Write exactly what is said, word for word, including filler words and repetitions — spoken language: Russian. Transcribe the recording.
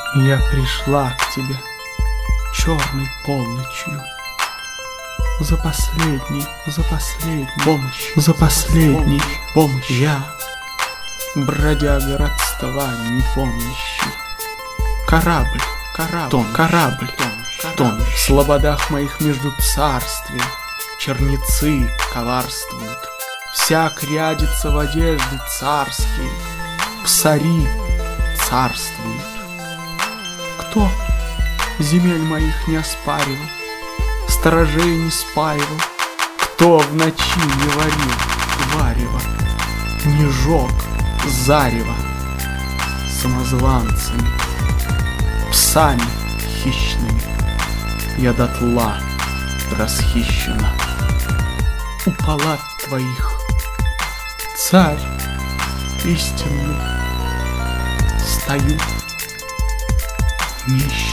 Я пришла к тебе черной полночью за последней, за последней помощь, за последней помощь. Я, бродяга родства непомнящий, корабль, корабль, тон, корабль, тон, тон. В слободах моих между царствия черницы коварствуют. Всяк рядится в одежды царские, псари царствуют. Кто земель моих не оспаривал, сторожей не спаивал, кто в ночи не варил варево, не жег зарево самозванцами, псами хищными, я дотла расхищена. У палат твоих царь истинный, стою нищий.